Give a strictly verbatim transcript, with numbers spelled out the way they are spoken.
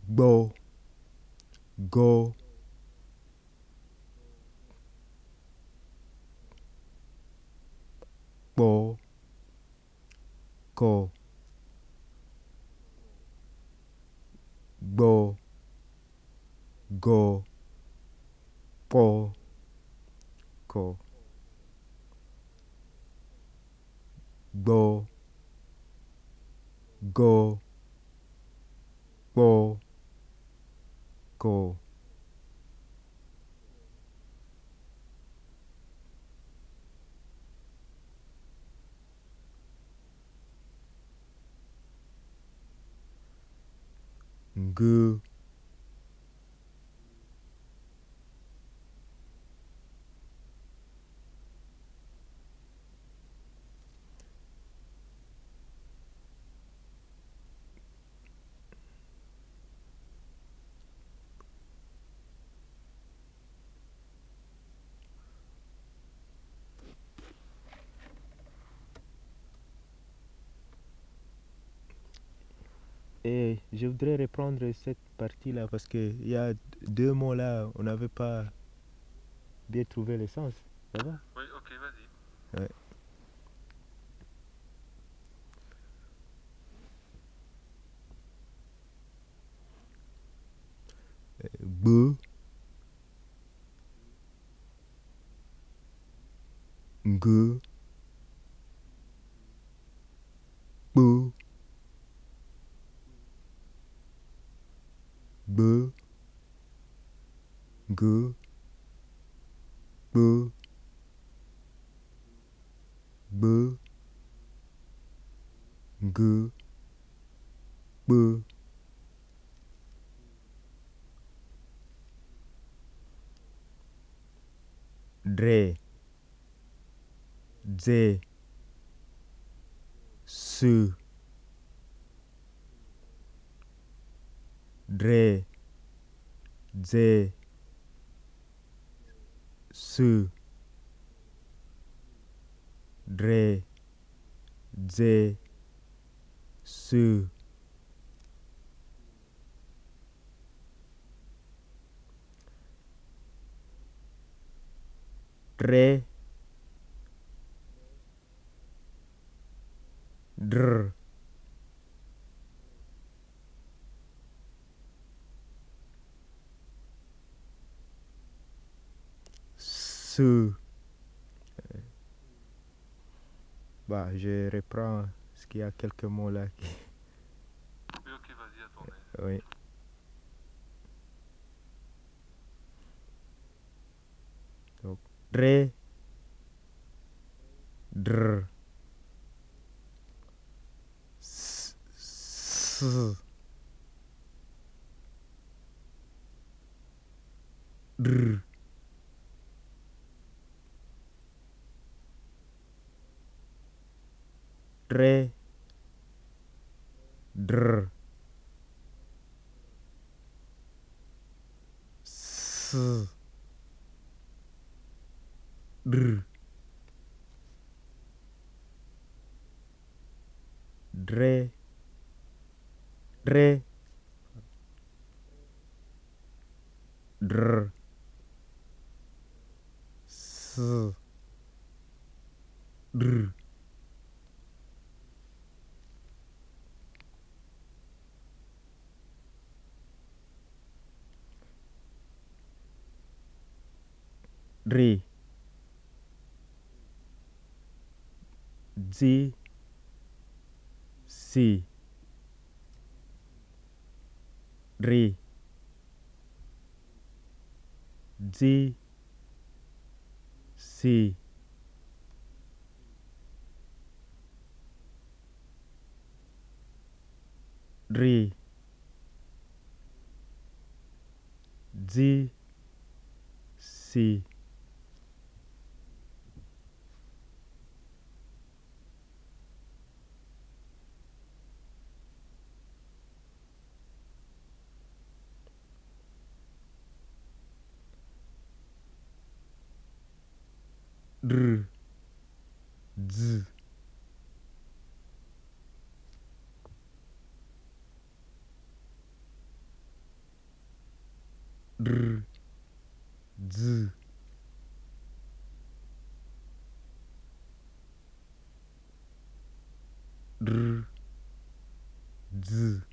Go, go, go, go, go, go, go, go, go, go, go, go. Ngu, et je voudrais reprendre cette partie-là parce qu'il y a deux mots là, on n'avait pas bien trouvé le sens. Ça va? Oui, ok, vas-y. Ouais. Bu, ngu, bu, bu, ngu, bu, bu, ngu, bu. Dre, dze, su, dre, dze, su, dre, dze, su. Dre, dr, su. Bah, je reprends parce qu'il y a quelques mots là. qui- Oui, ok, vas-y, à ton aise. Oui. Donc, dre, dr, s, s, dr, dre, dr, s, dr, dre, dre, dr, s, dr. Dri, dzi, si, dri, dzi, si, dri, dzi, si. Dr, dz, Dr, z, dr, z.